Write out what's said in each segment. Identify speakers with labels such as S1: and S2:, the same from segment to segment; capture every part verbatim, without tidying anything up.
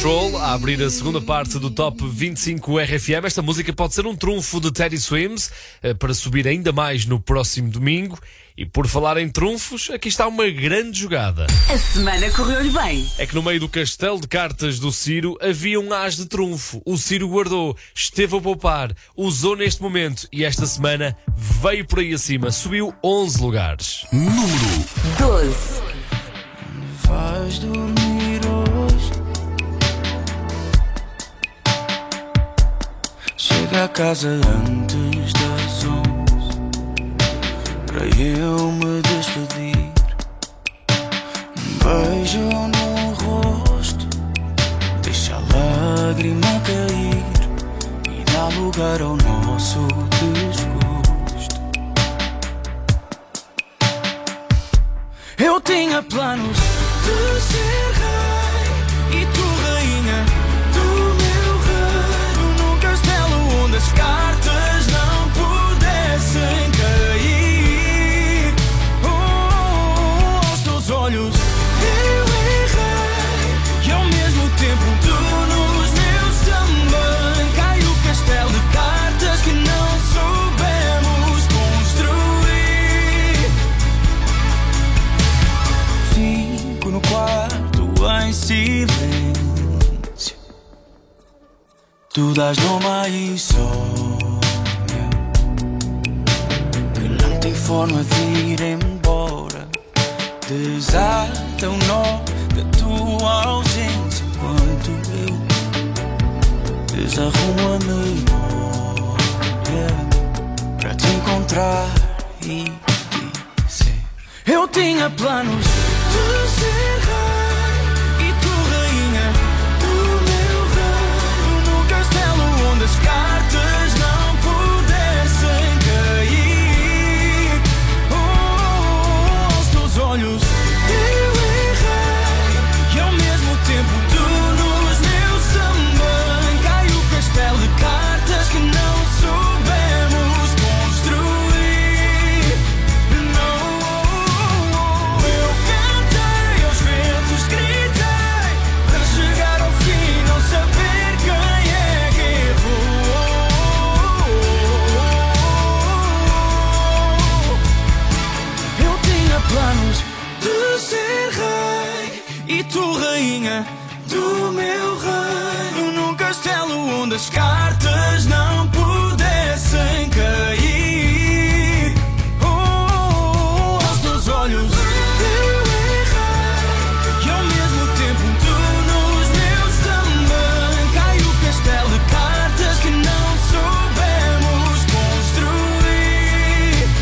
S1: Control a abrir a segunda parte do Top vinte e cinco R F M. Esta música pode ser um trunfo de Teddy Swims para subir ainda mais no próximo domingo. E por falar em trunfos, aqui está uma grande jogada.
S2: A semana correu-lhe bem.
S1: É que no meio do castelo de cartas do Ciro havia um as de trunfo. O Ciro guardou, esteve a poupar, usou neste momento e esta semana veio por aí acima. Subiu onze lugares.
S3: Número
S2: doze.
S4: Vais dormir hoje? Chega a casa antes das onze para eu me despedir. Um beijo no rosto deixa a lágrima cair e dá lugar ao nosso desgosto. Eu tinha planos de ser rei e tu rainha do meu reino, num castelo onde as cartas não pudessem cair. Oh, aos teus olhos eu errei e ao mesmo tempo tu nos meus também. Cai o castelo de cartas que não soubemos construir. Fico no quarto em silêncio, tu dás nome à insônia que não tem forma de ir embora. Desata o nó da tua ausência enquanto eu desarrumo a memória para te encontrar e dizer: eu tinha planos de ser rei e tu rainha do meu reino, num castelo onde as cartas não pudessem cair. Oh, aos teus olhos eu errei e ao mesmo tempo tu nos meus também. Cai o castelo de cartas que não soubemos construir. Não, eu cantei aos ventos, gritei para chegar ao fim, não saber quem é que errou. Eu tinha planos de ser rei e tu rainha do meu reino, num castelo onde as cartas não pudessem cair. Oh, aos teus olhos eu errei e ao mesmo tempo tu nos meus também. Cai o castelo de cartas que não soubemos construir.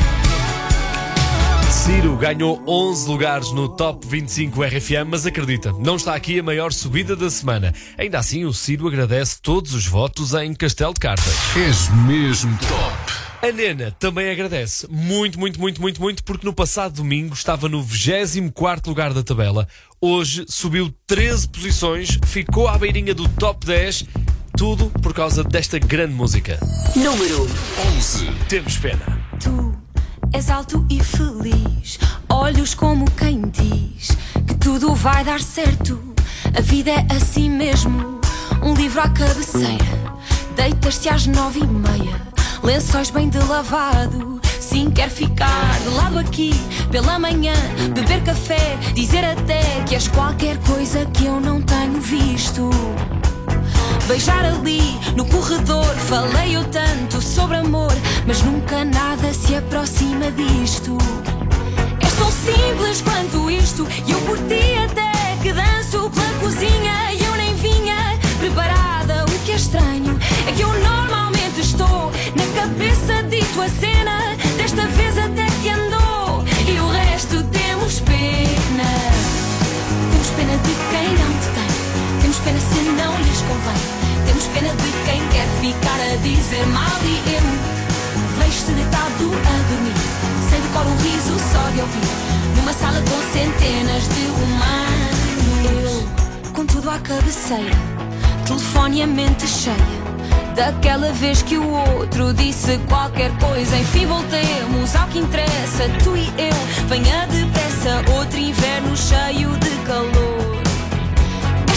S1: Ciro ganhou onze lugares no Top vinte e cinco R F M, mas acredita, não está aqui a maior subida da semana. Ainda assim, o Ciro agradece todos os votos em Castelo de Cartas.
S3: és mesmo top.
S1: A Nena também agradece muito, muito, muito, muito, muito, porque no passado domingo estava no vigésimo quarto lugar da tabela. Hoje subiu treze posições, ficou à beirinha do Top dez, tudo por causa desta grande música.
S2: Número
S3: onze.
S1: Temos pena.
S5: Tu és alto e feliz, olhos como quem diz que tudo vai dar certo. A vida é assim mesmo, um livro à cabeceira. Deitas-te às nove e meia, lençóis bem de lavado. Sim, quer ficar de lado aqui pela manhã, beber café, dizer até que és qualquer coisa que eu não tenho visto. Beijar ali no corredor, falei eu tanto sobre amor, mas nunca nada se aproxima disto. És tão simples quanto isto, e eu por ti até que danço pela cozinha. E eu nem vinha preparada, o que é estranho é que eu normalmente estou na cabeça de tua cena. Desta vez até que andou, e o resto temos pena. Temos pena de quem não te tem, temos pena se não lhes convém. Temos pena de quem quer ficar a dizer mal. E eu vejo-te deitado a dormir, sem decor um riso só de ouvir, numa sala com centenas de humanos. Eu, com tudo à cabeceira, telefone e a mente cheia daquela vez que o outro disse qualquer coisa. Enfim voltemos ao que interessa, tu e eu. Venha depressa, outro inverno cheio de calor. És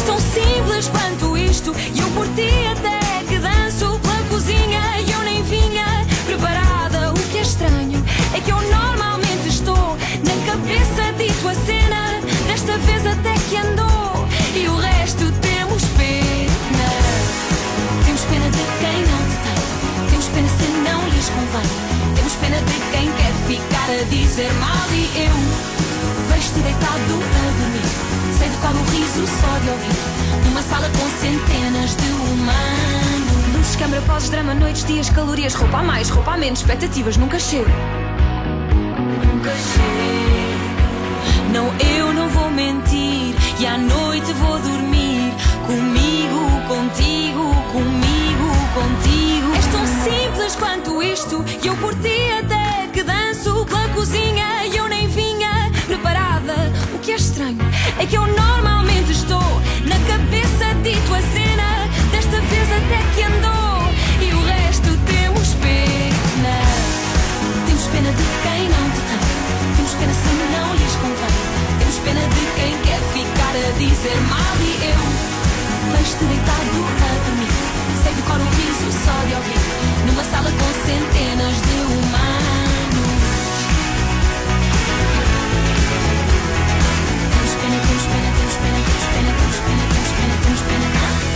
S5: tão simples quanto isto. E eu por ti até que danço pela cozinha. E eu nem vinha preparada. O que é estranho é que eu normalmente estou na cabeça dito a cena. Desta vez até que andou. E o resto temos pena. Temos pena de quem não te tem. Temos pena se não lhes convém. Temos pena de quem quer ficar a dizer mal. E eu vejo-te deitado a dormir. Sei de qual o riso só de ouvir. Numa sala com centenas de humanos. Luzes, câmara, poses, drama, noites, dias, calorias. Roupa a mais, roupa a menos, expectativas. Nunca chego. Nunca chego. Não, eu não vou mentir. E à noite vou dormir. Comigo, contigo, comigo, contigo. És tão simples quanto isto. E eu por ti até que danço pela cozinha. E eu nem vinha preparada. O que é estranho é que eu normalmente estou na cabeça dito a cena. Desta vez até que andou. E o resto temos pena. Temos pena de quem não te tem. Temos pena se não lhes convém. Temos pena de quem quer ficar a dizer mal. E eu vejo-te deitado a dormir. Sei de cor um riso só de ouvir. Numa sala com centenas de humanos. Temos pena, temos pena, temos pena, temos pena, temos pena, temos pena, temos pena.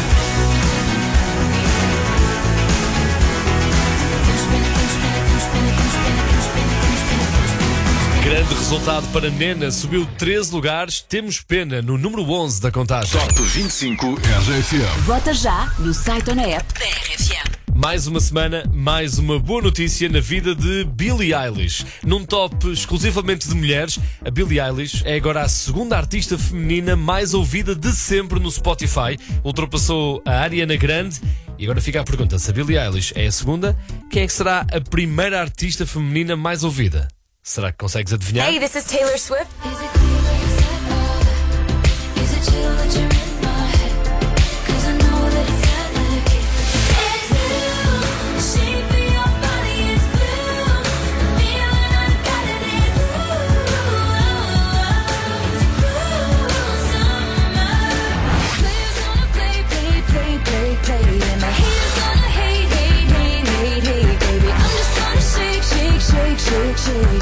S5: Temos pena, temos pena, temos pena, temos pena, temos pena, temos pena, temos pena.
S1: Grande resultado para Nena, subiu treze lugares. Temos pena no número onze da contagem.
S3: Top vinte e cinco R F M.
S2: Vota já no site ou na app da R F M.
S1: Mais uma semana, mais uma boa notícia na vida de Billie Eilish. Num top exclusivamente de mulheres, a Billie Eilish é agora a segunda artista feminina mais ouvida de sempre no Spotify. Ultrapassou a Ariana Grande. E agora fica a pergunta, se a Billie Eilish é a segunda, quem é que será a primeira artista feminina mais ouvida? Será que consegues adivinhar?
S6: Hey, this is Taylor Swift.
S5: Is it clear that you said love? Is it chill that you're in my head? Cause I know that it's delicate. It's blue, the shape of your body is blue. The feeling I got it is blue. It's a cruel summer. Players gonna play, play, play, play, play. And my haters gonna hate, hate, hate, hate, hate, baby. I'm just gonna shake, shake, shake, shake, shake.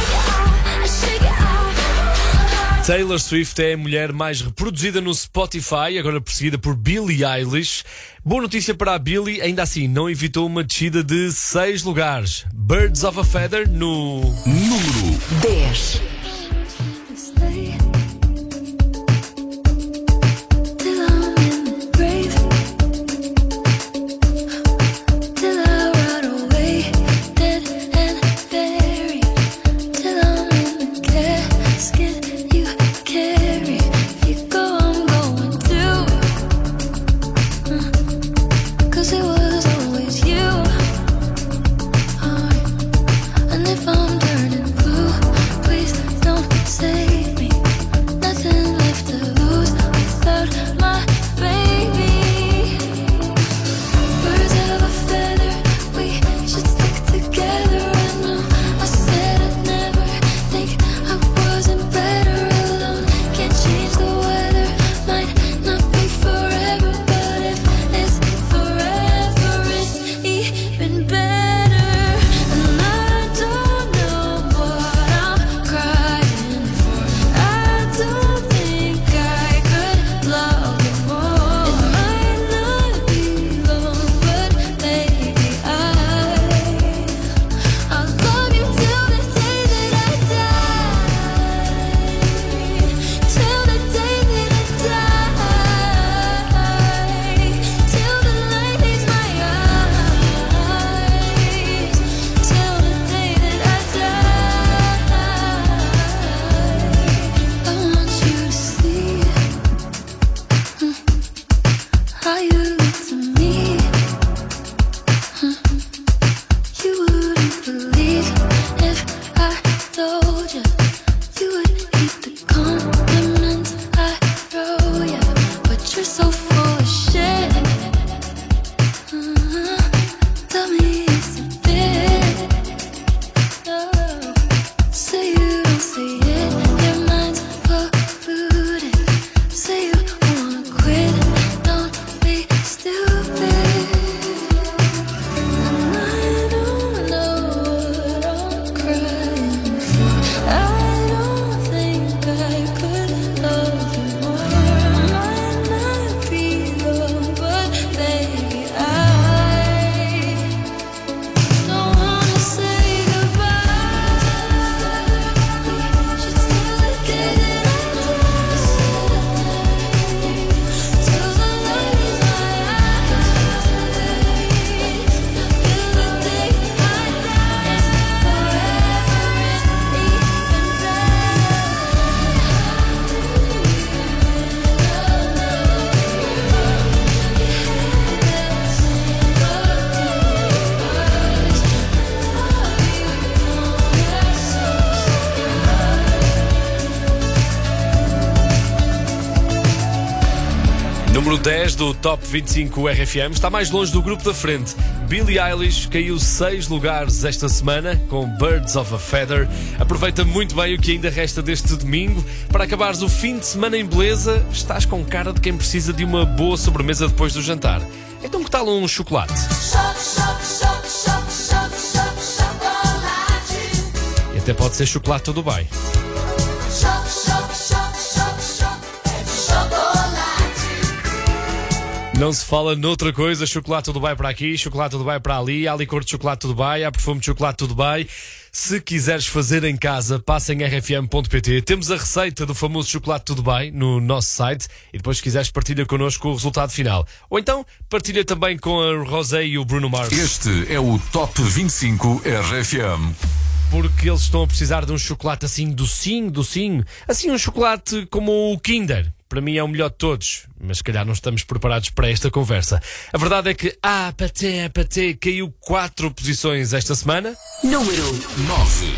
S1: Taylor Swift é a mulher mais reproduzida no Spotify, agora perseguida por Billie Eilish. Boa notícia para a Billie, ainda assim não evitou uma descida de seis lugares. Birds of a Feather no
S3: Número
S2: dez.
S5: And if I'm turning blue, please
S1: Número dez do Top vinte e cinco R F M. Está mais longe do grupo da frente. Billie Eilish caiu seis lugares esta semana com Birds of a Feather. Aproveita muito bem o que ainda resta deste domingo. Para acabares o fim de semana em beleza, estás com cara de quem precisa de uma boa sobremesa depois do jantar. Então que tal um chocolate? E até pode ser chocolate do Dubai. Não se fala noutra coisa, chocolate do Dubai para aqui, chocolate do Dubai para ali, há licor de chocolate do Dubai, há perfume de chocolate do Dubai. Se quiseres fazer em casa, passa em r f m ponto p t. Temos a receita do famoso chocolate do Dubai no nosso site e depois, se quiseres, partilha connosco o resultado final. Ou então, partilha também com a Rosé e o Bruno Mars.
S3: Este é o Top vinte e cinco R F M.
S1: Porque eles estão a precisar de um chocolate assim docinho, docinho. Assim um chocolate como o Kinder. Para mim é o melhor de todos, mas se calhar não estamos preparados para esta conversa. A verdade é que a Paté, a Paté caiu quatro posições esta semana.
S2: Número
S3: nove.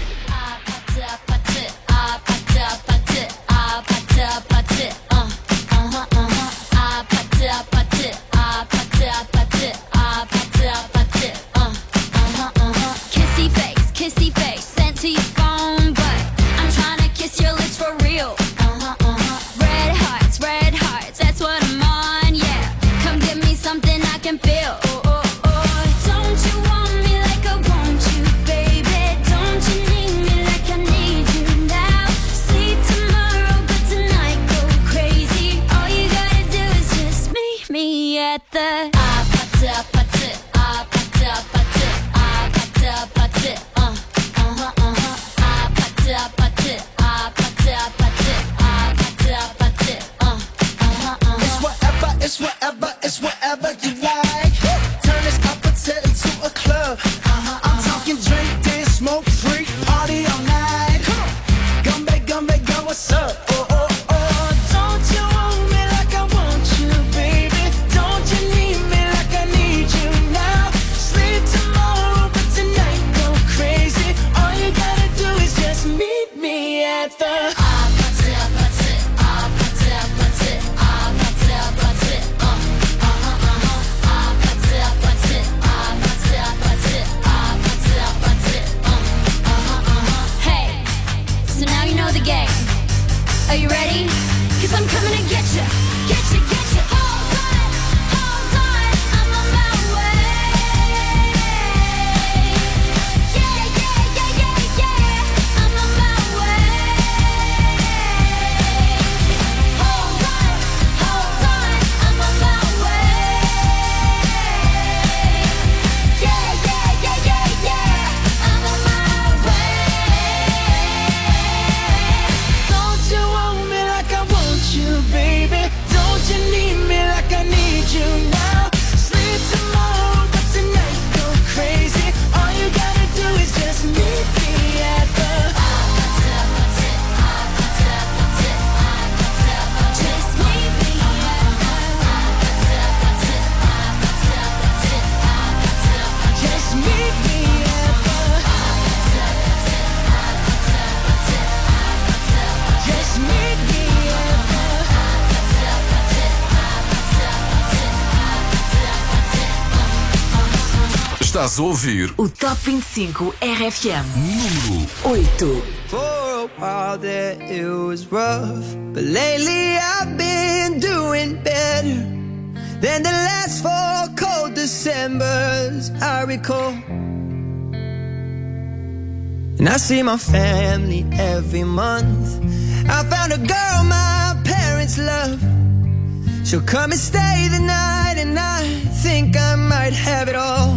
S5: Kissy face, kissy face, sent to your phone, but I'm trying to kiss your lips for real. Red hearts, red hearts, that's what I'm on, yeah. Come give me something I can feel. Oh, oh, oh. Don't you want me like I want you, baby? Don't you need me like I need you now? Sleep tomorrow, but tonight go crazy. All you gotta do is just meet me at the ah, pata, pata, ah, pata, pata, ah, pata, pata, uh, uh-huh, uh-huh, ah, pata, pata, ah, pata, pata, ah, pata, pata, uh, uh-huh, uh-huh.
S4: It's whatever, it's whatever, it's whatever you like. Turn this appetite into a club. Uh-huh, I'm talking drink, dance, smoke, free, party all night. Come on, Gumbe, Gumbe, go, what's up? Oh, oh, oh. Don't you want me like I want you, baby? Don't you need me like I need you now? Sleep tomorrow, but tonight go crazy. All you gotta do is just meet me at the
S5: Ah, pata, pata, ah, pata, pata, ah, pata, pata, uh, uh-huh, uh-huh, ah, pata, pata, ah, pata, pata, ah, pata, pata, uh, uh-huh, uh-huh. Hey, so now you know the game. Are you ready? 'Cause I'm coming to get you, get you, get you. Hold on, hold on, I'm on my way. Yeah, yeah, yeah, yeah, yeah, I'm on my way. Hold on, hold on, I'm on my way. Yeah, yeah, yeah, yeah, yeah, I'm on my way.
S4: Don't you want me like I want you, baby? Don't you need me like I need you now? Sleep tomorrow, but tonight go crazy. All you gotta do is just meet me at the
S5: Just meet me
S4: just meet me at the just meet me at the
S3: Estás a ouvir
S2: o Top vinte e cinco R F M.
S3: número
S2: oito.
S6: For a while there it was rough, but lately I've been doing better than the last four cold Decembers I recall. And I see my family every month. I found a girl my parents love. She'll come and stay the night, and I think I might have it all.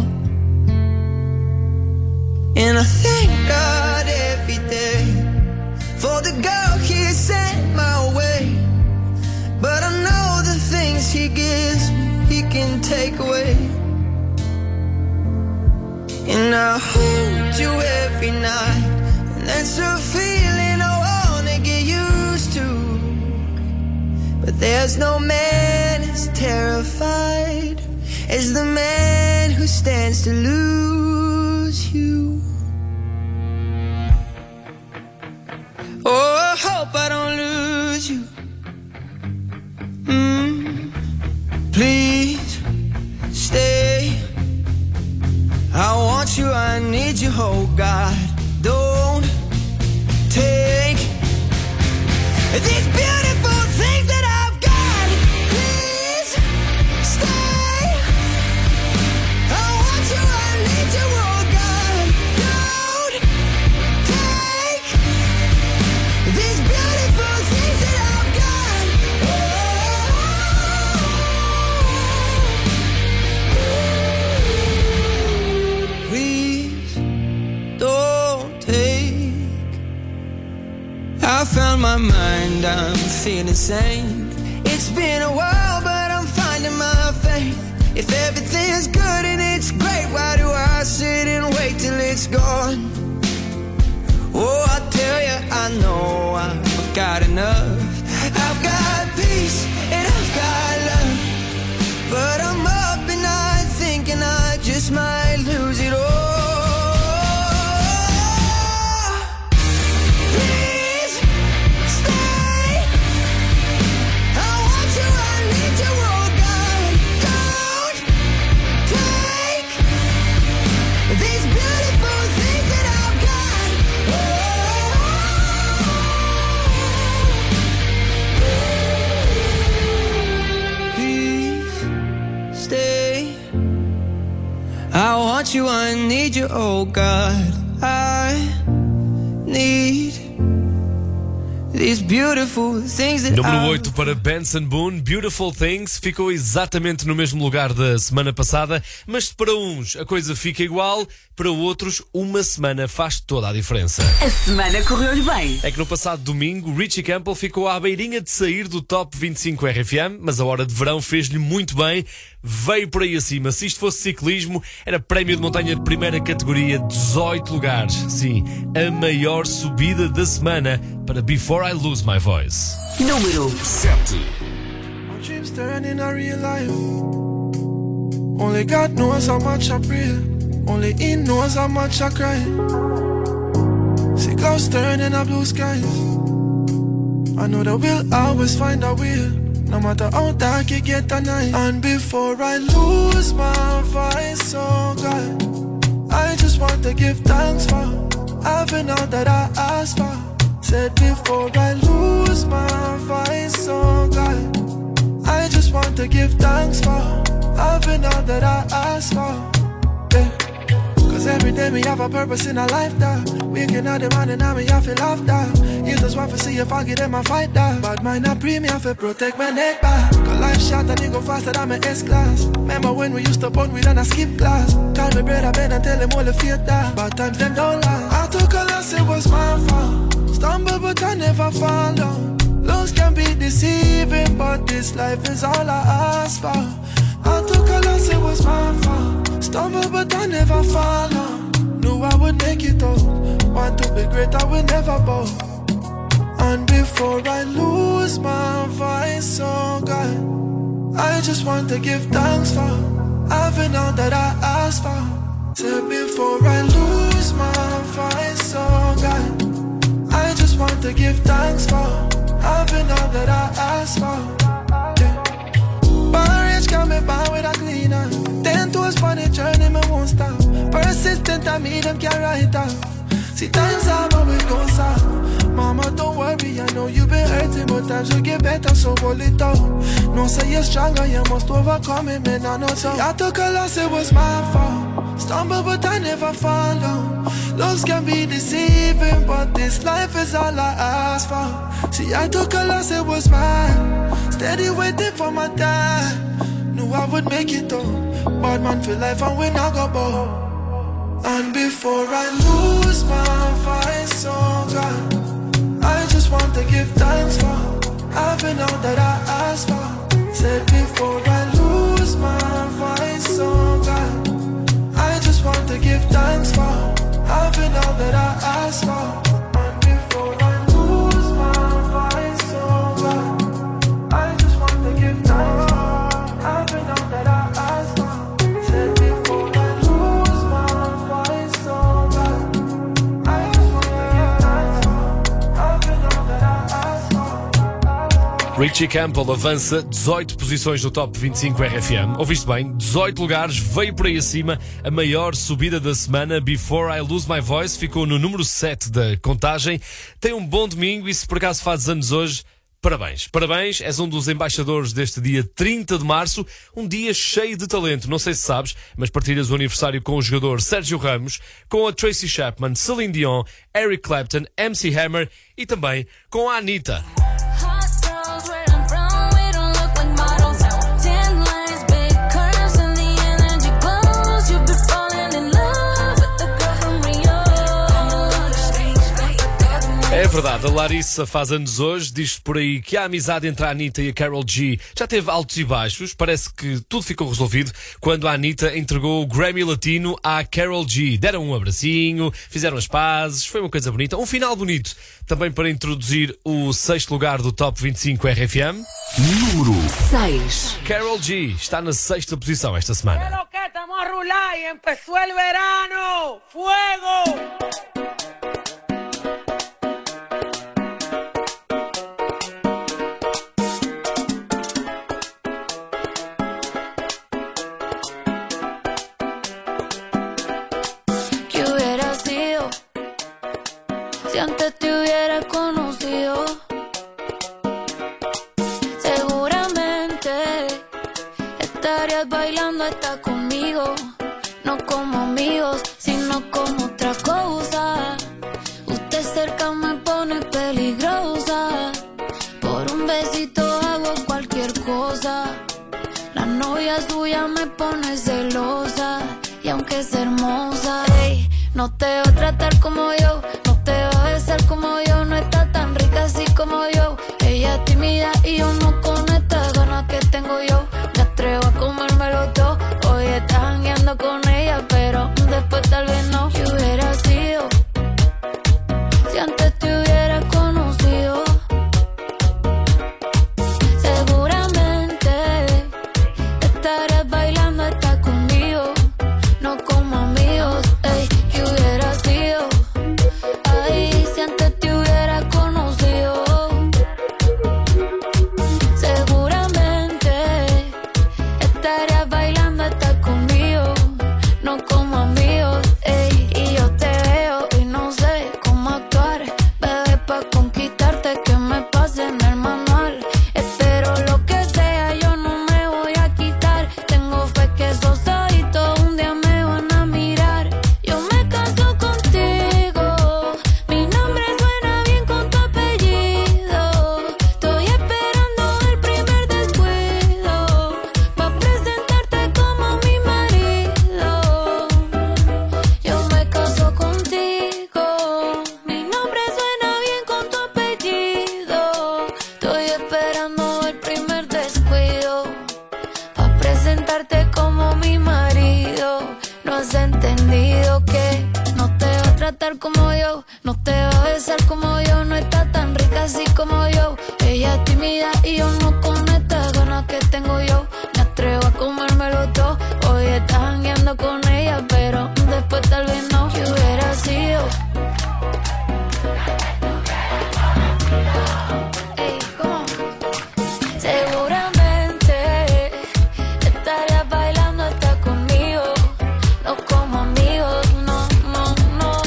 S6: And I thank God every day for the girl He sent my way. But I know the things He gives me, He can take away. And I hold you every night, and that's a feeling I wanna get used to. But there's no man as terrified as the man who stands to lose you. Oh, I hope I don't lose you. Mm. these beautiful things that I've got. Please stay. I want you, I need you, oh God. Don't take these beautiful things that I've got. Oh, please don't take. I found my mind, I'm feeling sane. It's been a while, but I'm finding my faith. If everything's good and it's great, why do I sit and wait till it's gone? Oh, I tell you, I know I've got enough. I've got peace and I've got love, but I'm up at night thinking I just might lose it all. Please stay. I want you, I need you, oh God. Don't take these beautiful things that I've got. Please stay. I want you, I need you, oh God. I need these beautiful things that
S1: Número
S6: I've
S1: oito para Benson Boone, Beautiful Things, ficou exatamente no mesmo lugar da semana passada, mas para uns a coisa fica igual, para outros uma semana faz toda a diferença.
S2: A semana correu-lhe bem.
S1: É que no passado domingo, Richie Campbell ficou à beirinha de sair do Top vinte e cinco R F M, mas a hora de verão fez-lhe muito bem, veio por aí acima. Se isto fosse ciclismo, era prémio de montanha de primeira categoria, dezoito lugares. Sim, a maior subida da semana para Before I Lose My Voice.
S2: Número
S3: sete.
S4: My dreams turn in a real life. Only God knows how much I pray. Only He knows how much I cry. See clouds turn in a blue skies. I know that we'll always find a way, no matter how dark it get at night. And before I lose my voice, oh God, I just want to give thanks for having all that I asked for. Said before I lose my voice, oh God, I just want to give thanks for having all that I asked for. Yeah. Cause every day me have a purpose in a life that waking out the morning and me have to laugh that. You just want to see if I get in my fight that. But mine not pre me have to protect my neck back. Cause life short and it go faster than my S-class. Remember when we used to bond with and I skip class. Call me brother Ben and tell him all the fear that. But times them don't lie. I took a loss, it was my fault. Stumble but I never fall down. Looks can be deceiving, but this life is all I ask for. I took a loss, it was my fault. Stumble but I never fall down. Knew I would make it out. Want to be great, I will never bow. And before I lose my voice, oh God, I just want to give thanks for having all that I asked for. Said before I lose my voice, oh God, I just want to give thanks for having all that I asked for. Yeah. Barrage got me by with a cleaner. Ten toes for the journey, me won't stop. Persistent, I mean them can't write out. See times are but we gon' stop. Mama, don't worry, I know you've been hurting, but times will get better, so hold it out. No say you're stronger, you must overcome it, man, I know so. I took a loss, it was my fault. Stumble, but I never fall down. Looks can be deceiving, but this life is all I ask for. See, I took a loss, it was mine. Steady waiting for my time. Knew I would make it though. Bad man for life and we not go bow. And before I lose my voice, oh God, I just want to give thanks for having all that I asked for. Said before I lose my voice, oh God, I just want to give thanks for having all that I asked for. And before I lose my voice, oh God, I just want to give thanks for having all that I asked for. Said before I lose my voice, oh God, I
S1: Richie Campbell avança dezoito posições no Top vinte e cinco R F M. Ouviste bem? dezoito lugares, veio por aí acima. A maior subida da semana, Before I Lose My Voice, ficou no número sete da contagem. Tem um bom domingo e se por acaso fazes anos hoje, parabéns. Parabéns, és um dos embaixadores deste dia trinta de março, um dia cheio de talento. Não sei se sabes, mas partilhas o aniversário com o jogador Sérgio Ramos, com a Tracy Chapman, Celine Dion, Eric Clapton, M C Hammer e também com a Anitta. É verdade, a Larissa faz anos hoje, diz por aí que a amizade entre a Anitta e a Karol G já teve altos e baixos, parece que tudo ficou resolvido quando a Anitta entregou o Grammy Latino à Karol G. Deram um abracinho, fizeram as pazes, foi uma coisa bonita, um final bonito, também para introduzir o sexto lugar do Top vinte e cinco R F M.
S3: Número
S5: seis.
S1: Karol G está na sexta posição esta semana.
S7: ¿Qué lo que estamos a rular y empezó el verano? ¡Fuego!
S8: Si antes te hubiera conocido, seguramente estarías bailando hasta conmigo. No como amigos, sino como otra cosa. Usted cerca me pone peligrosa. Por un besito hago cualquier cosa. La novia suya me pone celosa. Y aunque es hermosa, hey, no te va a tratar como yo. Te va a besar como yo, no está tan rica así como yo. Ella es tímida y yo no con estas ganas que tengo yo. Me atrevo a comérmelo todo. Hoy estás jangueando con ella, pero después tal vez no. ¿Qué hubiera sido si antes te hubiera conocido? Seguramente estarías bailando hasta conmigo. No como amigos, ey, ¿qué hubiera sido? Si antes te hubiera conocido, seguramente estarías bailando hasta conmigo, no como amigos, ey. Y yo te veo y no sé cómo actuar, bebé, pa' conquistarte que me pase en el manual. Espero lo que sea, yo no me voy a quitar. Tengo fe que esos ojitos un día me van a mirar. Yo me caso contigo. Entendido que no te va a tratar como yo, no te va a besar como yo, no está tan rica así como yo. Ella es tímida y yo no con estas ganas que tengo yo. Me atrevo a comérmelo todo. Hoy estás jangueando con ella, pero después tal vez no. ¿Qué hubiera sido? Ey, ¿cómo? Seguramente estarías bailando hasta conmigo. No como amigos, no, no, no.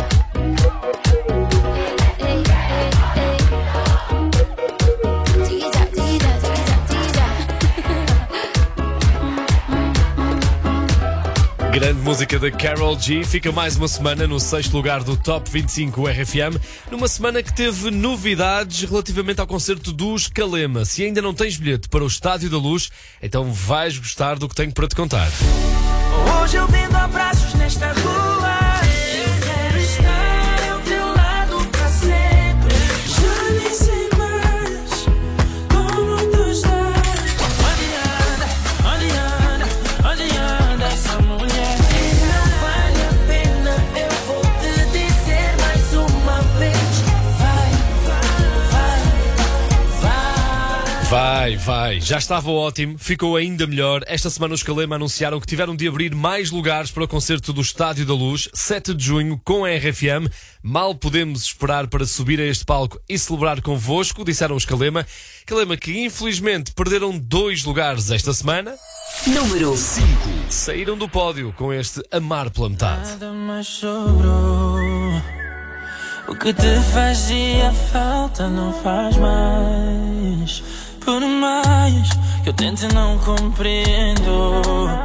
S8: Ey, ey, ey, ey. Chiquilla, chiquilla, chiquilla, chiquilla.
S1: Grande música da Karol G, fica mais uma semana no sexto lugar do Top vinte e cinco R F M, numa semana que teve novidades relativamente ao concerto dos Calema. Se ainda não tens bilhete para o Estádio da Luz, então vais gostar do que tenho para te contar.
S4: Hoje eu vendo abraços nesta rua. Eu quero estar ao teu lado para sempre. Já nem sei mais como tu estás. Onde anda, onde anda, onde anda essa mulher? Não vale a pena, eu vou te dizer mais uma vez. Vai, vai, vai, vai.
S1: Vai, vai. Já estava ótimo, ficou ainda melhor. Esta semana os Calema anunciaram que tiveram de abrir mais lugares para o concerto do Estádio da Luz, sete de junho, com a R F M. Mal podemos esperar para subir a este palco e celebrar convosco, disseram os Calema. Calema que infelizmente perderam dois lugares esta semana.
S2: Número
S1: cinco. Saíram do pódio com este Amar pela Metade.
S4: Nada mais sobrou. O que te fazia falta não faz mais. Por mais que eu tente não compreendo.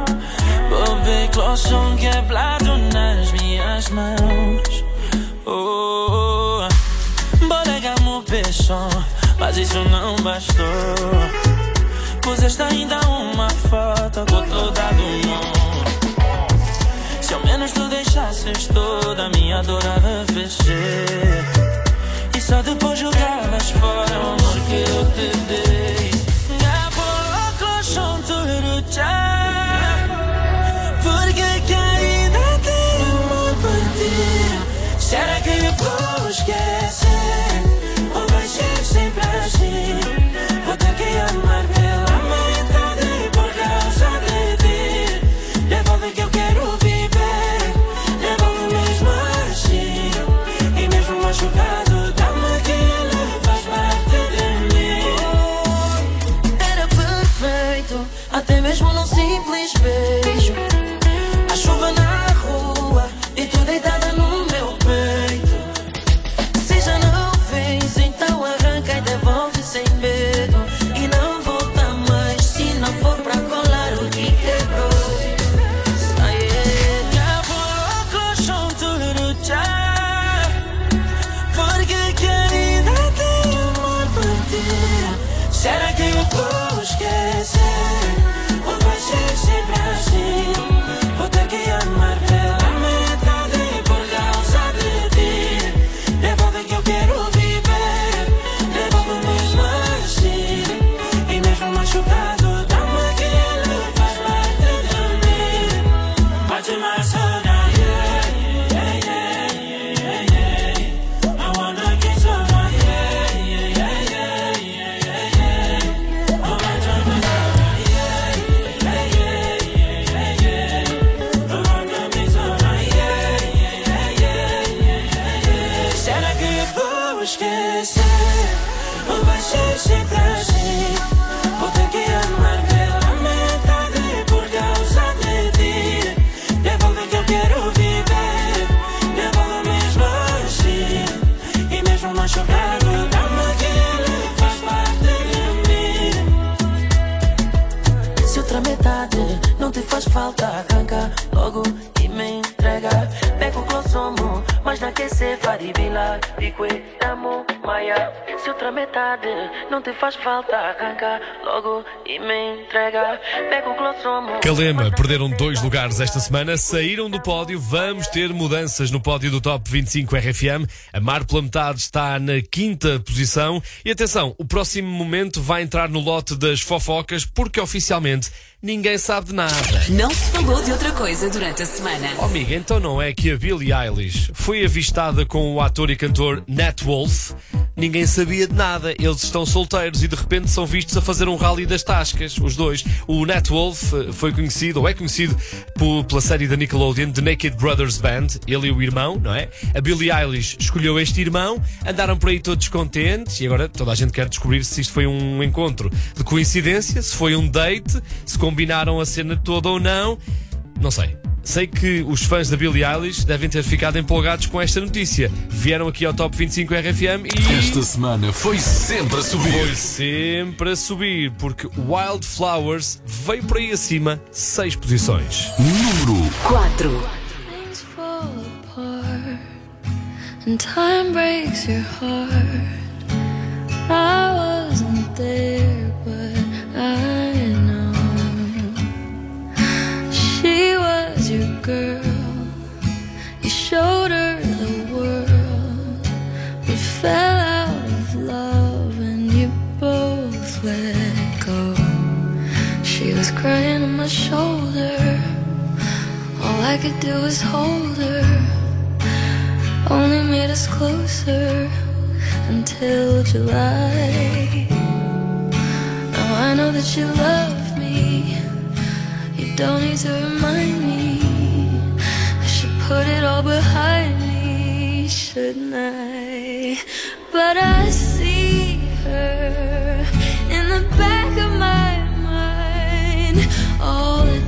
S4: Bobby clochão quebrado nas minhas mãos. Oh, bodegamos peixão, mas isso não bastou. Puseste ainda uma foto com toda do mundo. Se ao menos tu deixasses toda a minha dor a rever. E só depois jogavas fora o amor que eu te dei. Gabo colchão tudo já. Porque que ainda tenho amor por ti. Será que eu vou esquecer? Ou vai ser sempre assim? Vou ter que amar pela metade por causa de ti. Devolve que eu quero viver. Devolve mesmo assim. E mesmo machucado, dá-me aquilo, faz parte de mim. Era perfeito, até mesmo num simples beijo. A chuva na rua e tu deitada no meu peito. Se já não vens, então arranca e devolve sem medo. E não volta mais se não for pra colar o que quebrou. Sai, já vou colchão tudo já. Porque que ainda tenho amor por ti. Será que eu vou esquecer? Ou vai ser sempre assim? Vou ter que amar pela metade por causa de ti. Devolve que eu quero viver. Devolve mesmo assim. E mesmo machucado, dá-me aquilo, faz parte de mim. Bate mais saudade, yeah, yeah, yeah, yeah, yeah. I wanna get some more, yeah, yeah, yeah, yeah, yeah, yeah. Oh, bate mais saudade, yeah, yeah, yeah, yeah, yeah. I wanna get some more, yeah, yeah, yeah, yeah, yeah. Será que eu vou esquecer? Ou vai ser sempre assim? Vou ter que amar pela metade por causa de ti. Devolve que eu quero viver. Devolve mesmo assim. E mesmo machucado, dá-me aquilo, faz parte de mim. Se outra metade não te faz falta, arranca logo e me entrega. Pega o consumo, mas não quer ser faribila. Digo, amo, maia. Se outra metade não te faz falta, arranca logo e me entrega. Pega o consumo.
S1: Calema perderam dois lugares esta semana, saíram do pódio. Vamos ter mudanças no pódio do Top vinte e cinco R F M. Amar pela Metade está na quinta posição. E atenção, o próximo momento vai entrar no lote das fofocas, porque oficialmente ninguém sabe de nada.
S2: Não se falou de outra coisa durante a semana.
S1: Oh, amiga, então não é que a Billie Eilish foi avistada com o ator e cantor Nat Wolff? Ninguém sabia de nada. Eles estão solteiros e de repente são vistos a fazer um rally das tascas, os dois. O Nat Wolff foi conhecido, ou é conhecido, por, pela série da Nickelodeon The Naked Brothers Band. Ele e o irmão, não é? A Billie Eilish escolheu este irmão, andaram por aí todos contentes e agora toda a gente quer descobrir se isto foi um encontro de coincidência, se foi um date, se combinaram a cena toda ou não. Não sei. Sei que os fãs da Billie Eilish devem ter ficado empolgados com esta notícia. Vieram aqui ao Top vinte e cinco R F M e...
S3: Esta semana foi sempre a subir.
S1: Foi sempre a subir, porque Wildflowers veio por aí acima, seis posições.
S3: Número
S2: quatro.
S8: Things fall apart and time breaks your heart. I wasn't there, but I know she was your girl. You showed her the world. We fell out of love and you both let go. She was crying on my shoulder. All I could do was hold her. Only made us closer until July. that you love me. You don't need to remind me. I should put it all behind me, shouldn't I? But I see her in the back of my mind all the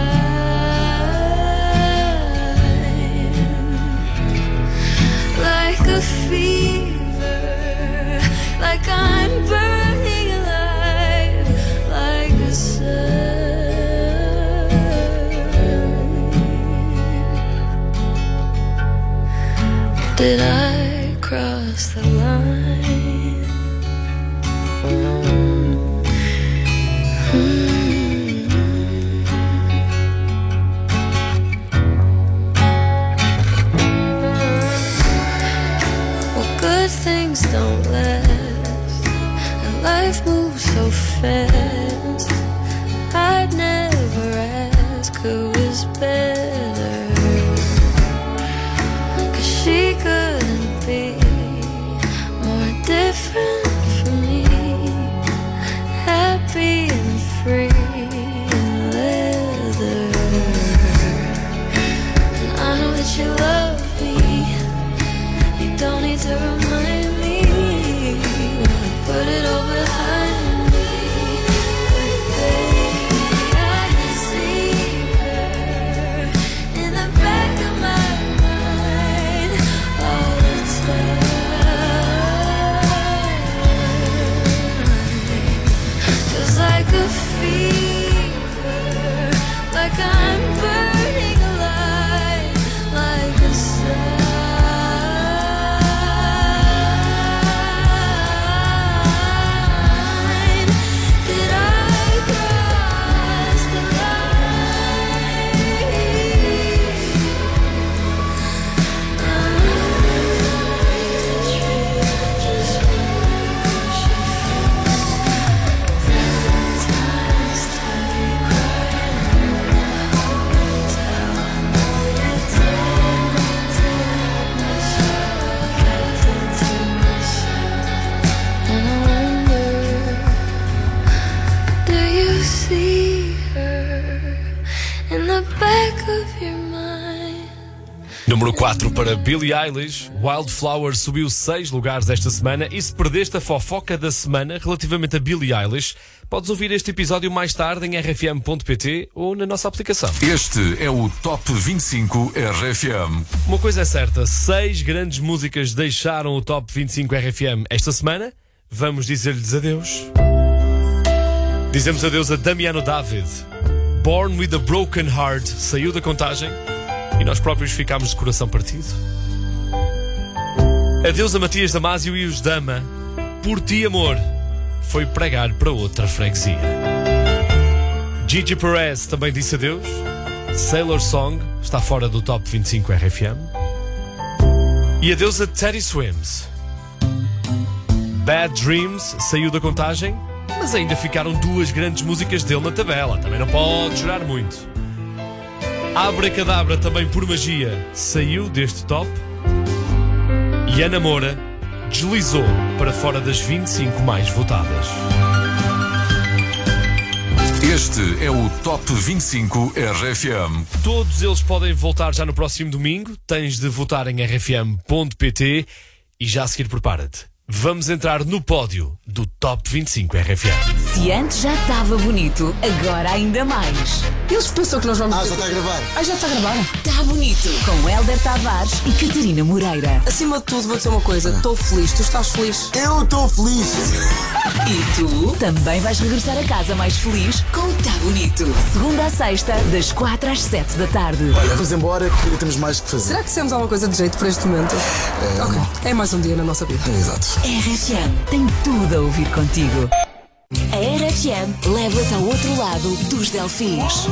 S8: time, like a fever, like I'm burning alive, like a sun. Did I cross the line? Mm. Well, good things don't last, and life moves so fast. I'd never ask who was better, 'cause she couldn't be more different from me, happy and free in leather. And I know that you love me. You don't need to remind me. Put it all behind me. Baby, I can see her in the back of my mind all the time. 'Cause like a fever, like I'm burning alive, like a sun. Did I cross the line? Just wish you Valentine's Day, crying in the hotel. I know you told me to help myself, kept it to myself. And I wonder, do you see her in the back of your mind?
S1: Número quatro para Billie Eilish. Wildflower subiu seis lugares esta semana. E se perdeste a fofoca da semana relativamente a Billie Eilish, podes ouvir este episódio mais tarde em r f m ponto p t ou na nossa aplicação.
S3: Este é o Top vinte e cinco R F M.
S1: Uma coisa é certa, seis grandes músicas deixaram o Top vinte e cinco R F M esta semana. Vamos dizer-lhes adeus. Dizemos adeus a Damiano David. Born with a Broken Heart saiu da contagem e nós próprios ficámos de coração partido. Adeus a Matias Damasio e os Dama. Por Ti Amor foi pregar para outra freguesia. Gigi Perez também disse adeus. Sailor Song está fora do Top vinte e cinco R F M. E adeus a Teddy Swims. Bad Dreams saiu da contagem, mas ainda ficaram duas grandes músicas dele na tabela. Também não pode chorar muito. Abracadabra, também por magia, saiu deste top. E Ana Moura deslizou para fora das vinte e cinco mais votadas.
S3: Este é o Top vinte e cinco R F M.
S1: Todos eles podem voltar já no próximo domingo. Tens de votar em r f m ponto p t e já a seguir prepara-te. Vamos entrar no pódio do Top vinte e cinco R F M.
S2: Se antes já estava bonito, agora ainda mais.
S9: Eles pensam que nós vamos...
S10: Ah, já está a gravar.
S9: Ah, já está a gravar.
S2: Está bonito. Com Hélder Tavares e Catarina Moreira.
S9: Acima de tudo, vou dizer uma coisa. Estou feliz. Tu estás feliz?
S10: Eu estou feliz.
S2: E tu também vais regressar a casa mais feliz com o Tá Bonito. Segunda a sexta, das quatro às sete da tarde.
S10: Olha, vamos embora que temos mais que fazer.
S9: Será que dissemos alguma coisa de jeito para este momento?
S10: É,
S9: Ok.
S10: não.
S9: É mais um dia na nossa vida.
S10: É, exato.
S2: R F M tem tudo a ouvir contigo. A R F M leva-te ao outro lado dos Delfins.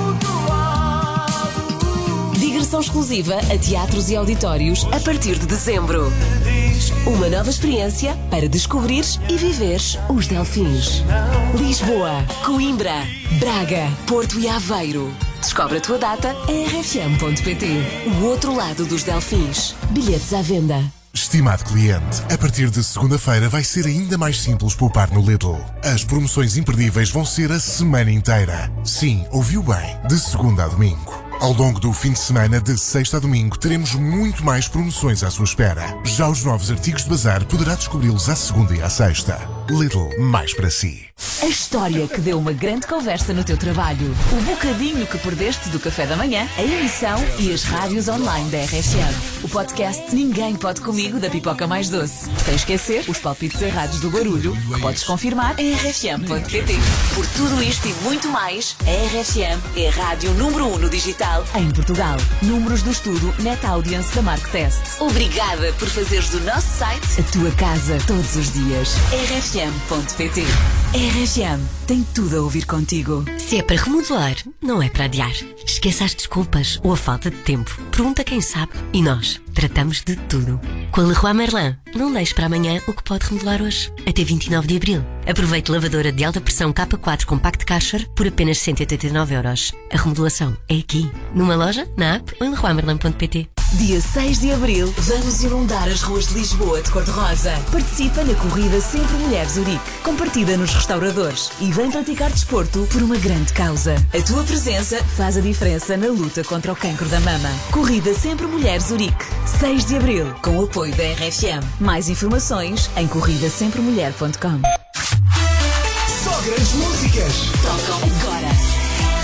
S2: Digressão exclusiva a teatros e auditórios a partir de dezembro. Uma nova experiência para descobrires e viveres os Delfins. Lisboa, Coimbra, Braga, Porto e Aveiro. Descobre a tua data em r f m ponto p t. O outro lado dos Delfins. Bilhetes à venda.
S11: Estimado cliente, a partir de segunda-feira vai ser ainda mais simples poupar no Lidl. As promoções imperdíveis vão ser a semana inteira. Sim, ouviu bem, de segunda a domingo. Ao longo do fim de semana, de sexta a domingo, teremos muito mais promoções à sua espera. Já os novos artigos de bazar poderá descobri-los à segunda e à sexta. Lidl, mais para si.
S2: A história que deu uma grande conversa no teu trabalho. O bocadinho que perdeste do café da manhã, a emissão e as rádios online da R F M. O podcast Ninguém Pode Comigo da Pipoca Mais Doce. Sem esquecer os palpites errados do barulho, que podes confirmar em r f m ponto p t. Por tudo isto e muito mais, a R F M é a rádio número um no digital em Portugal. Números do estudo Net Audience da Mark Test. Obrigada por fazeres do nosso site a tua casa todos os dias. r f m ponto p t. R F M tem tudo a ouvir contigo.
S12: Se é para remodelar, não é para adiar. Esqueça as desculpas ou a falta de tempo. Pergunta quem sabe. E nós tratamos de tudo. Com a Leroy Merlin, não deixe para amanhã o que pode remodelar hoje. Até vinte e nove de abril. Aproveite lavadora de alta pressão K quatro Compact Karcher por apenas cento e oitenta e nove euros. A remodelação é aqui. Numa loja, na app ou em leroy merlin ponto p t.
S2: Dia seis de abril, vamos inundar as ruas de Lisboa de cor-de-rosa. Participa na corrida Sempre Mulher Zurique, compartida nos restauradores e vem praticar desporto por uma grande causa. A tua presença faz a diferença na luta contra o cancro da mama. Corrida Sempre Mulher Zurique, seis de abril, com o apoio da R F M. Mais informações em corrida sempre mulher ponto com.
S13: Só grandes músicas.
S2: Tocam agora.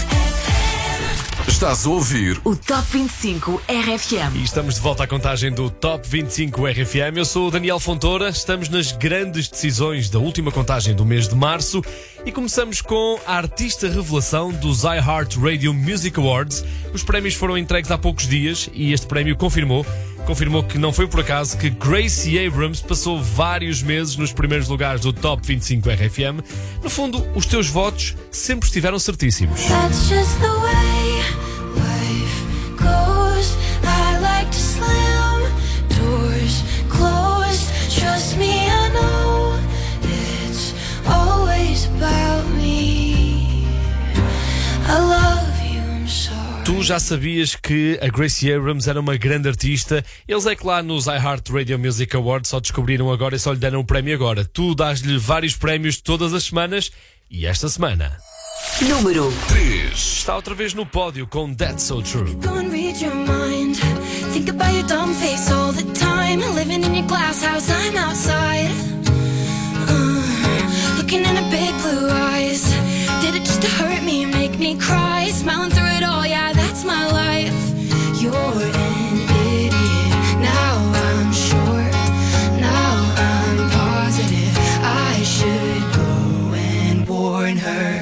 S3: Estás a ouvir
S2: o Top vinte e cinco R F M.
S1: E estamos de volta à contagem do Top vinte e cinco R F M. Eu sou o Daniel Fontoura. Estamos nas grandes decisões da última contagem do mês de março e começamos com a artista revelação dos iHeartRadio Music Awards. Os prémios foram entregues há poucos dias e este prémio confirmou confirmou que não foi por acaso que Gracie Abrams passou vários meses nos primeiros lugares do Top vinte e cinco R F M. No fundo, os teus votos sempre estiveram certíssimos.
S8: That's just the way life goes. I like to slam doors closed. Trust me, I know it's always about me. I love you, I'm sorry.
S1: Tu já sabias que a Gracie Abrams era uma grande artista. Eles é que lá nos iHeartRadio Music Awards só descobriram agora e só lhe deram o prémio agora. Tu dás-lhe vários prémios todas as semanas e esta semana
S2: número
S3: três
S1: está outra vez no pódio com That's So True.
S8: Go and read your mind. Think about your dumb face all the time. Living in your glass house, I'm outside. Uh, looking in her big blue eyes. Did it just to hurt me, make me cry? Smiling through it all, yeah, that's my life. You're an idiot. Now I'm sure. Now I'm positive. I should go and warn her.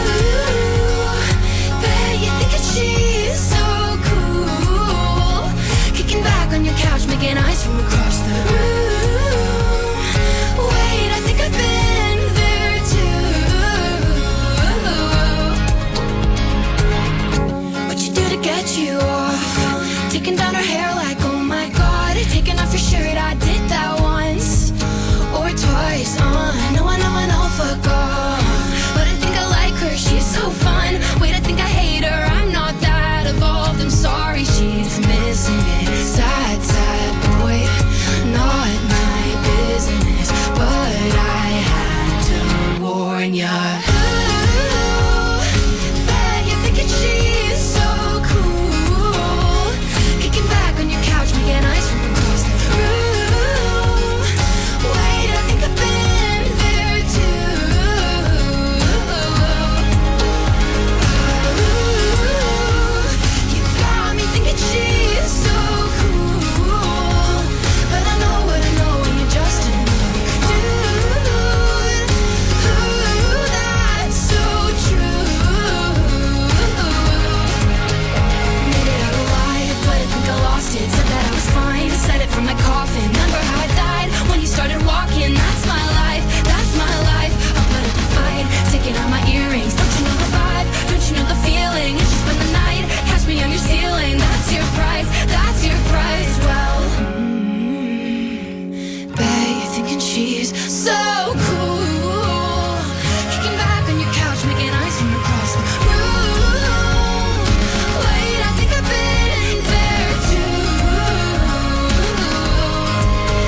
S8: She's so cool. Kicking back on your couch, making eyes from across the room. Wait, I think I've been there too. What you do to get you off? Taking down her hair like, oh my god. Taking off your shirt, I did that once or twice. Uh, no, I know, I know, fuck off. But I think I like her, she's so fun. Wait, I think I hate her, I'm not that evolved. I'm sorry, she's missing it. Sad, sad boy, not my business. But I had to warn ya. Ooh, bet you're thinking she's so cool. Kicking back on your couch, making eyes from across the room. Wait, I think I've been there too. You got me thinking she's so cool. But I know what I know when you're just another dude. Ooh, that's so true. Made it out alive, but I think I lost it. Said that I was fine, said it from my coffin. Remember how I died when you started walking? That's my life, that's my life. I put up a fight, taking out my earrings. Don't you know the vibe? Don't you know the feeling? It's just spend the night, catch me on your ceiling. That's your price, that's your price. Well, mm, bet you're thinking she's so cool. Kicking back on your couch, making eyes from across the room. Wait, I think I've been there too.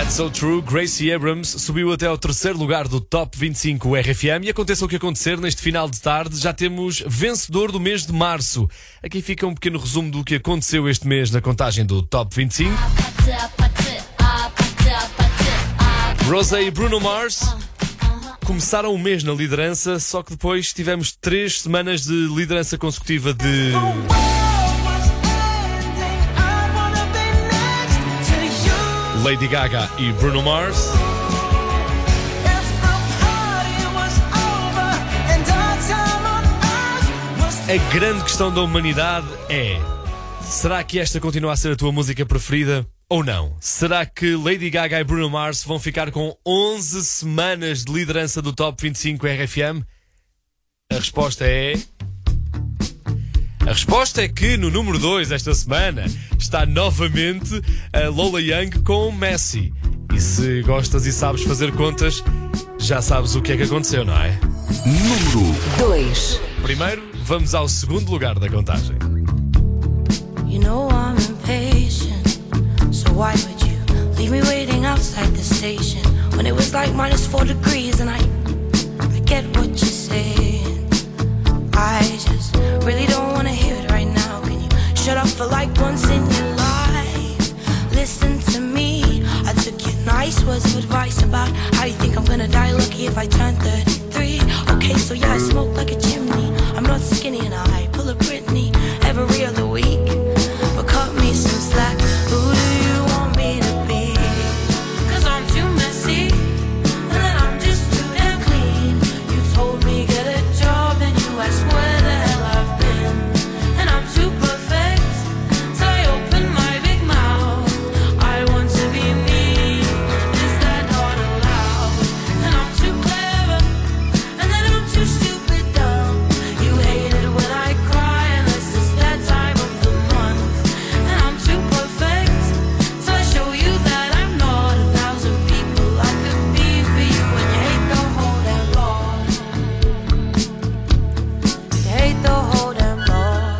S1: That's so true. Gracie Abrams subiu até ao terceiro lugar do Top vinte e cinco R F M e aconteça o que acontecer, neste final de tarde já temos vencedor do mês de março. Aqui fica um pequeno resumo do que aconteceu este mês na contagem do Top vinte e cinco. Rosé e Bruno Mars começaram o mês na liderança, só que depois tivemos três semanas de liderança consecutiva de Lady Gaga e Bruno Mars. A grande questão da humanidade é: será que esta continua a ser a tua música preferida ou não? Será que Lady Gaga e Bruno Mars vão ficar com onze semanas de liderança do Top vinte e cinco R F M? A resposta é... A resposta é que no número dois esta semana está novamente a Lola Young com Messi. E se gostas e sabes fazer contas, já sabes o que é que aconteceu, não é?
S3: Número
S2: dois.
S1: Primeiro, vamos ao segundo lugar da contagem.
S14: You know I'm impatient, so why would you leave me waiting outside the station when it was like minus four degrees and I, I get what you're saying. I just really don't want to hear it right now. Can you shut up for like once in your life? Listen to me. I took your nice words of advice about how you think I'm gonna die lucky if I turn thirty-three. Okay, so yeah, I smoke like a chimney. I'm not skinny and I pull a Britney every other week. But cut me some slack. Who do you want me to be? Cause I'm too messy and then I'm just too damn clean. You told me get a job and you asked where the hell I've been. And I'm too perfect till I open my big mouth. I want to be me. Is that not allowed? And I'm too clever and then I'm too stupid dumb. You hate it when I cry unless it's that time of the month. And I'm too perfect till I show you that I'm not a thousand people I could be for you. And you hate the whole damn lot. You hate the whole damn lot.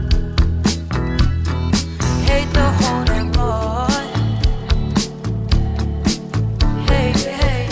S14: You hate the whole damn lot. Hey, hey.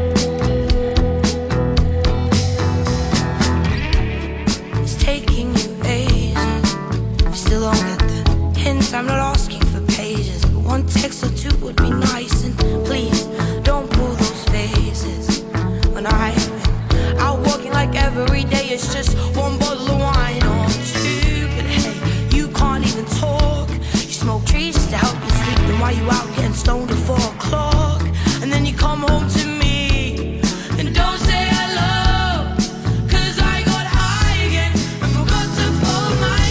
S14: It's taking you ages. You still don't get the hint. I'm not asking for pages, but one text or two would be nice. And please don't pull those faces when I've been out walking like every day. It's just one bottle of wine or two. But hey, you can't even talk. You smoke trees just to help you sleep. Then why you out getting stoned at four o'clock? And then you come home to me and don't say hello. Cause I got high again and forgot to fold my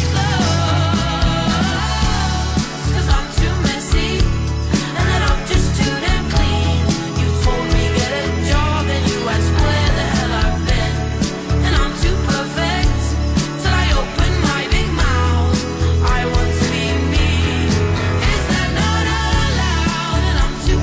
S14: clothes. Cause I'm too messy and then I'm just too damn clean. You told me get a job and you asked where the hell I've been. And I'm too perfect till I open my big mouth. I want to be me. Is that not allowed? And I'm too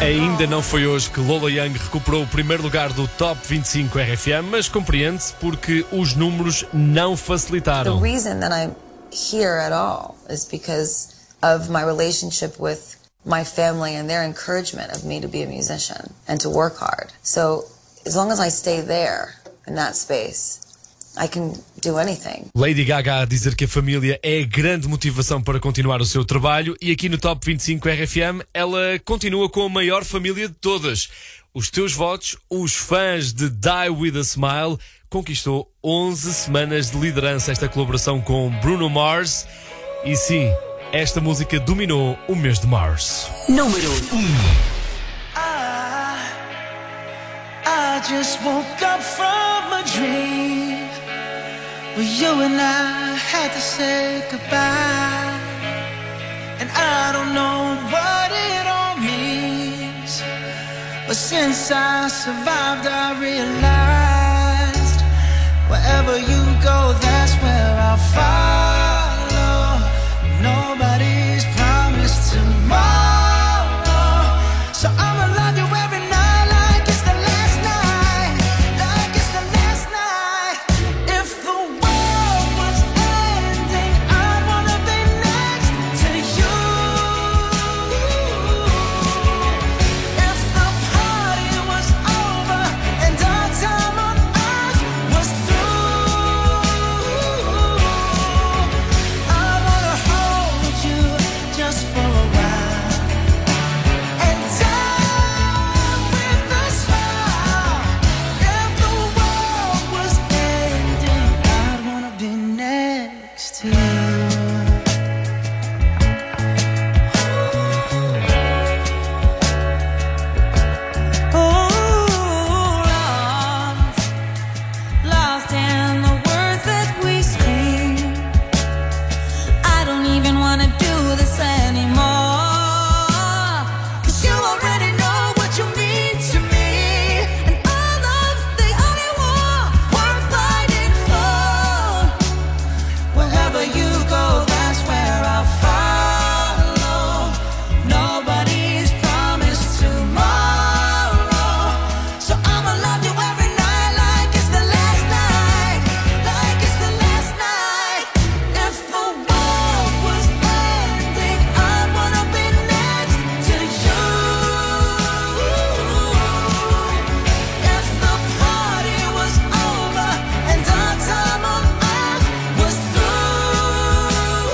S1: Ainda não foi hoje que Lola Young recuperou o primeiro lugar do Top vinte e cinco R F M, mas compreende-se porque os números não facilitaram.
S15: The reason that I'm here at all is because of my relationship with my family and their encouragement of me to be a musician and to work hard. So as long as I stay there in that space, I can do anything.
S1: Lady Gaga a dizer que a família é a grande motivação para continuar o seu trabalho, e aqui no Top vinte e cinco R F M ela continua com a maior família de todas. Os teus votos, os fãs de Die With A Smile, conquistou onze semanas de liderança esta colaboração com Bruno Mars. E sim, esta música dominou o mês de março.
S2: Número um.
S4: I, I just woke up from a dream where you and I had to say goodbye. And I don't know what it all means, but since I survived I realized wherever you go, that's where I'll follow. Nobody's promised tomorrow, so I'ma love you every night like it's the last night, like it's the last night. If the world was ending, I'd wanna be next to you. If the party was over and our time on earth was through, I wanna hold you just for a while and die with a smile. If the world was ending, I'd wanna be next to you. Oh, lost, lost in the words that we scream. I don't even wanna do this anymore, 'cause you already know what you mean to me, and all love's the only war worth fighting for. Wherever you go, that's where I'll follow. Nobody's promised tomorrow, so I'ma love you every night like it's the last night, like it's the last night. If the world was ending, I'd wanna be next to you. If the party was over and our time on earth was through,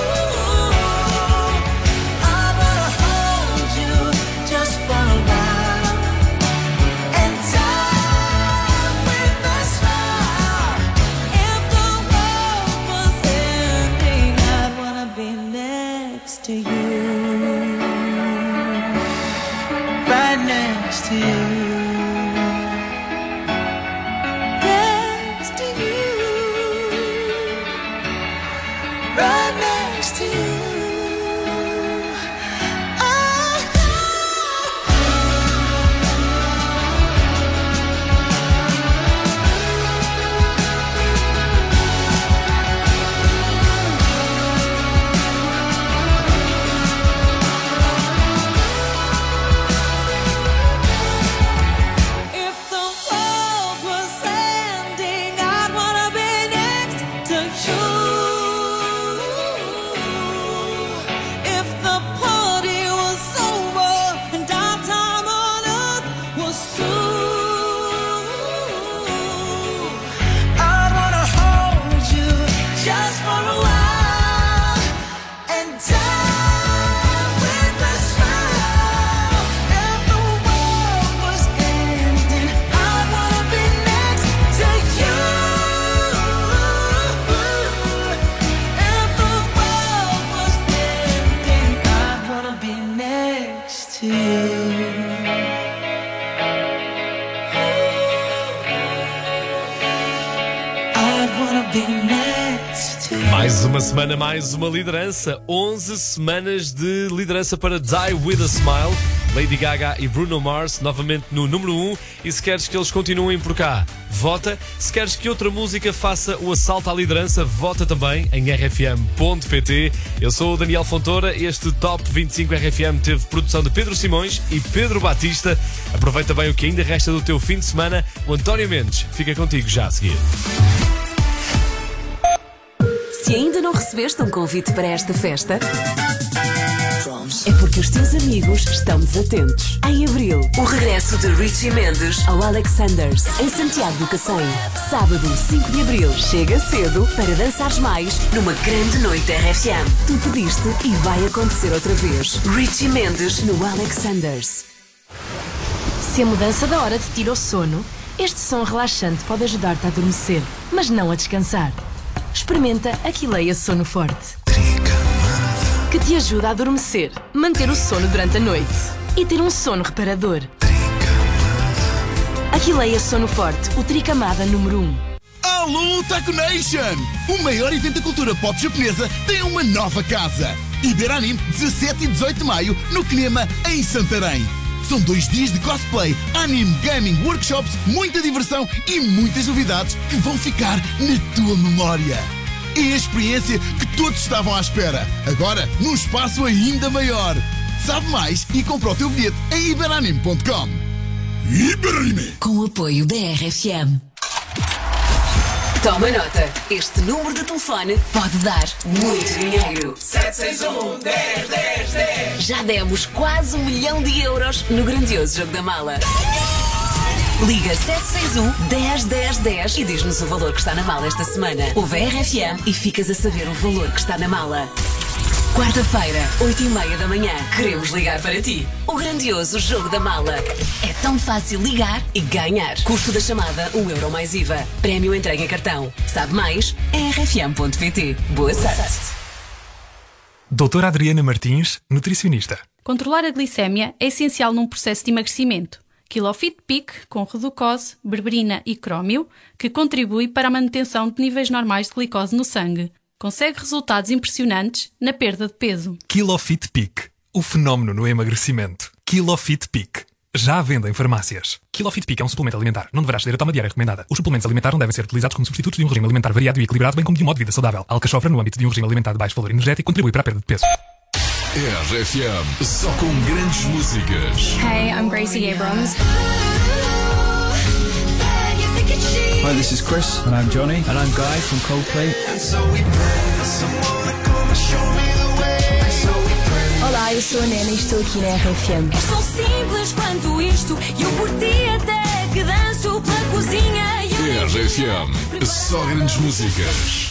S4: I wanna hold you just for a while and die with a smile. If the world was ending, I'd wanna be next to you, right next to you, next to you, right next to you. If the world was ending, I'd wanna be next to you. If the party was over and our time on earth was through, I'd wanna hold you just for a while and die with a smile. If the world was ending, I'd wanna be next to you. If the world was ending, I'd wanna be next to you. I'd wanna be next to you.
S1: Mais uma semana, mais uma liderança. onze semanas de liderança para Die With A Smile. Lady Gaga e Bruno Mars, novamente no número um. E se queres que eles continuem por cá, vota. Se queres que outra música faça o assalto à liderança, vota também em r f m ponto p t. Eu sou o Daniel Fontoura. Este Top vinte e cinco R F M teve produção de Pedro Simões e Pedro Batista. Aproveita bem o que ainda resta do teu fim de semana. O António Mendes fica contigo já a seguir.
S2: Se ainda não recebeste um convite para esta festa, é porque os teus amigos estão desatentos. Em abril, o regresso de Richie Mendes ao Alexanders, em Santiago do Cacém. Sábado, cinco de abril, chega cedo para dançares mais numa grande noite R F M. Tu pediste e vai acontecer outra vez. Richie Mendes no Alexanders.
S16: Se a mudança da hora te tira o sono, este som relaxante pode ajudar-te a adormecer, mas não a descansar. Experimenta Aquileia Sono Forte, que te ajuda a adormecer, manter o sono durante a noite e ter um sono reparador. Aquileia Sono Forte, o Tricamada número um.
S17: Alô, Taco Nation! O maior evento da cultura pop japonesa tem uma nova casa. Iberanime, dezassete e dezoito de maio, no Kinema, em Santarém. São dois dias de cosplay, anime, gaming, workshops, muita diversão e muitas novidades que vão ficar na tua memória. É a experiência que todos estavam à espera, agora num espaço ainda maior. Sabe mais e compra o teu bilhete em iberanime ponto com. Iberanime!
S2: Com o apoio da R F M. Toma nota, este número de telefone pode dar muito dinheiro.
S13: sete seis um, dez, dez, dez.
S2: Já demos quase um milhão de euros no grandioso jogo da mala. Liga sete seis um, dez, dez, dez e diz-nos o valor que está na mala esta semana. Ouve a R F M e ficas a saber o valor que está na mala. Quarta-feira, oito e meia da manhã, queremos ligar para ti. O grandioso jogo da mala. É tão fácil ligar e ganhar. Custo da chamada, um euro mais I V A. Prémio entregue em cartão. Sabe mais? É r f m ponto p t. Boa sorte.
S18: Doutora Adriana Martins, nutricionista.
S19: Controlar a glicémia é essencial num processo de emagrecimento. Kilofit Peak, com reducose, berberina e crómio, que contribui para a manutenção de níveis normais de glicose no sangue. Consegue resultados impressionantes na perda de peso.
S18: Kilofit Peak, o fenómeno no emagrecimento. Kilofit Peak, já à venda em farmácias. Kilofit Peak é um suplemento alimentar. Não deverás ceder a toma diária recomendada. Os suplementos alimentares não devem ser utilizados como substitutos de um regime alimentar variado e equilibrado, bem como de um modo de vida saudável. A alcachofra, no âmbito de um regime alimentar de baixo valor energético, contribui para a perda de peso.
S3: R F M, só com grandes músicas.
S20: Hey, I'm Gracie Abrams.
S21: Hi, this is Chris. And I'm Johnny. And I'm Guy from Coldplay.
S16: Olá, eu sou a Nena e estou aqui na R F M.
S5: É tão simples quanto isto, e eu por ti até que danço pela cozinha.
S3: R F M, só grandes músicas.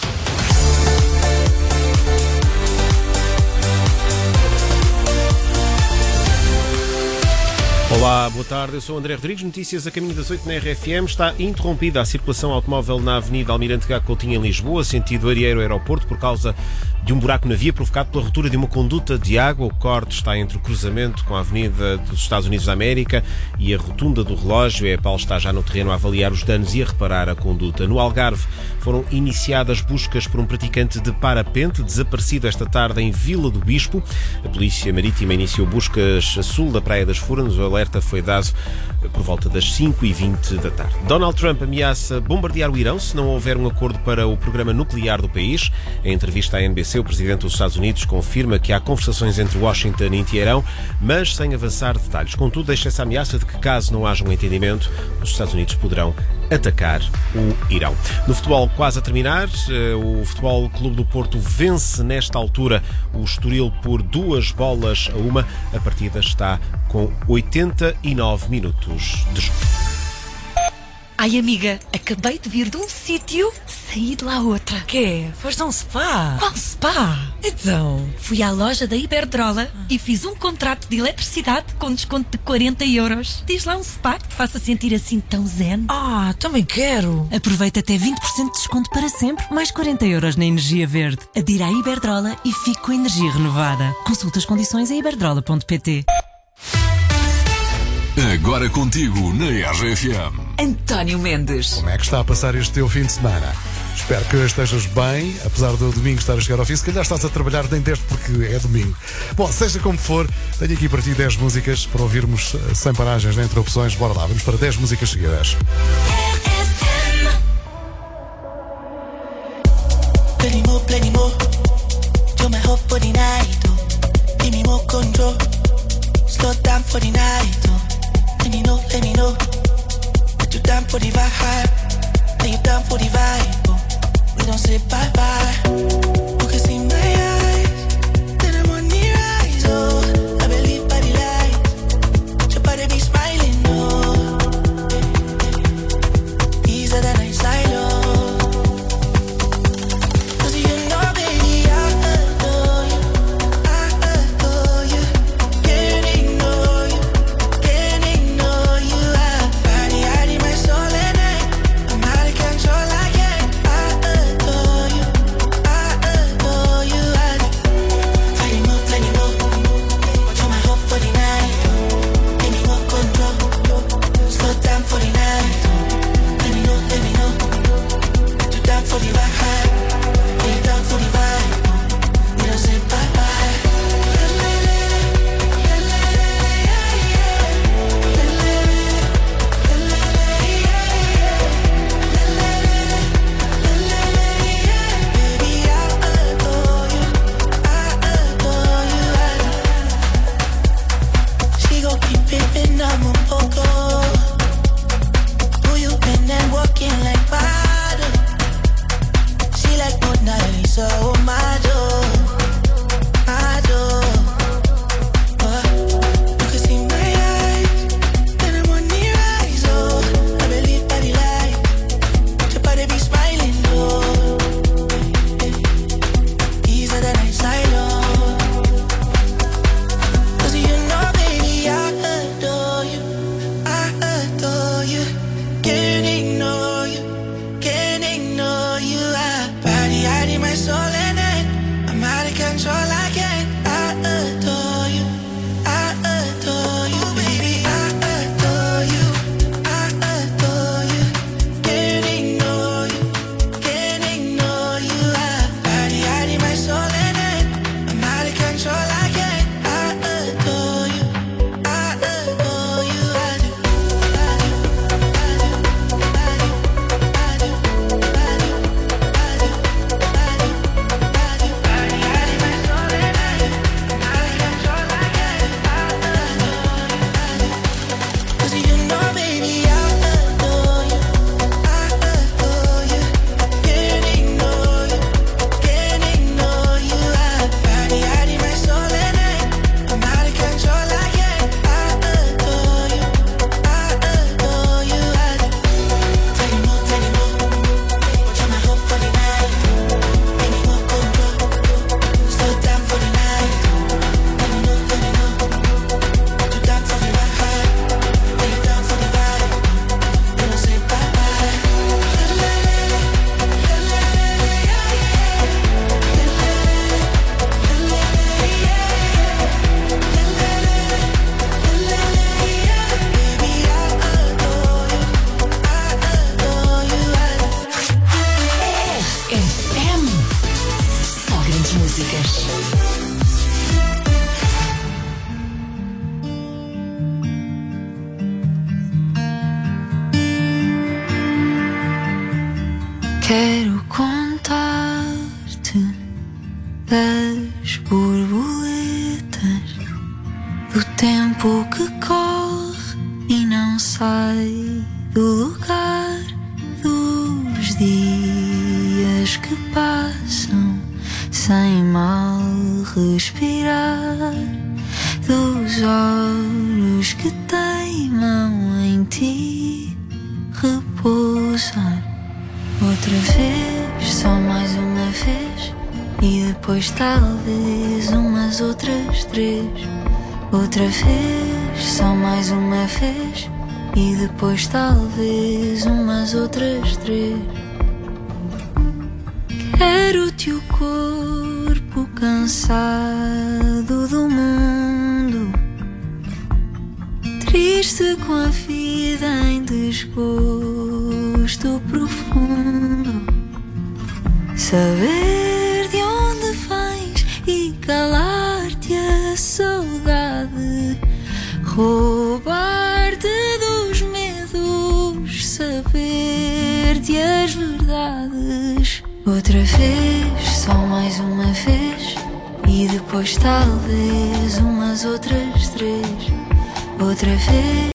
S22: Olá, boa tarde, eu sou o André Rodrigues, notícias a caminho das oito na R F M. Está interrompida a circulação automóvel na Avenida Almirante Gago Coutinho em Lisboa, sentido Arieiro-Aeroporto, por causa de um buraco na via provocado pela ruptura de uma conduta de água. O corte está entre o cruzamento com a Avenida dos Estados Unidos da América e a rotunda do relógio. A EPAL está já no terreno a avaliar os danos e a reparar a conduta. No Algarve foram iniciadas buscas por um praticante de parapente desaparecido esta tarde em Vila do Bispo. A Polícia Marítima iniciou buscas a sul da Praia das Furnas. O alerta foi dado por volta das cinco e vinte da tarde. Donald Trump ameaça bombardear o Irão se não houver um acordo para o programa nuclear do país. Em entrevista à N B C, o presidente dos Estados Unidos confirma que há conversações entre Washington e Teherão, mas sem avançar detalhes. Contudo, deixa essa ameaça de que, caso não haja um entendimento, os Estados Unidos poderão atacar o Irão. No futebol, quase a terminar, o Futebol Clube do Porto vence nesta altura o Estoril por duas bolas a uma. A partida está com oitenta e nove minutos de jogo.
S23: Ai, amiga, acabei de vir de um sítio, saí de lá outra.
S24: Quê? Foste a um spa?
S23: Qual spa?
S24: Então?
S23: Fui à loja da Iberdrola e fiz um contrato de eletricidade com desconto de quarenta euros. Diz lá um spa que te faça sentir assim tão zen.
S24: Ah, também quero.
S23: Aproveita até vinte por cento de desconto para sempre, mais quarenta euros na energia verde. Adira à Iberdrola e fique com a energia renovada. Consulta as condições em iberdrola ponto pt.
S3: Agora contigo na R F M.
S2: António Mendes.
S25: Como é que está a passar este teu fim de semana?
S6: Espero que estejas bem, apesar do domingo estar a chegar ao fim. Se calhar estás a trabalhar nem deste porque é domingo. Bom, seja como for, tenho aqui para ti dez músicas para ouvirmos sem paragens nem interrupções. Bora lá, vamos para dez músicas seguidas.
S4: Plenty more, plenty more. You're my hope for the night, oh. Give me more control. Slow down for the night, oh. Let me know, let me know. Put you down for the vibe. Lay you down for the vibe, oh. We don't say bye-bye. You can see my eyes. Then I'm on the rise, oh. I believe by the light. Your body be smiling, oh. Easier than I silo.
S8: Quero contar-te das borboletas, do tempo que corre e não sai do lugar, dos dias que passam sem mal respirar, dos olhos que teimam em ti repousar. Outra vez, só mais uma vez, e depois talvez umas outras três. Outra vez, só mais uma vez, e depois talvez umas outras três. Quero-te o corpo cansado do mundo, triste com a vida em desgosto profundo. Saber de onde vens e calar-te a saudade, roubar-te dos medos, saber-te as verdades. Outra vez, só mais uma vez, e depois talvez umas outras três. Outra vez.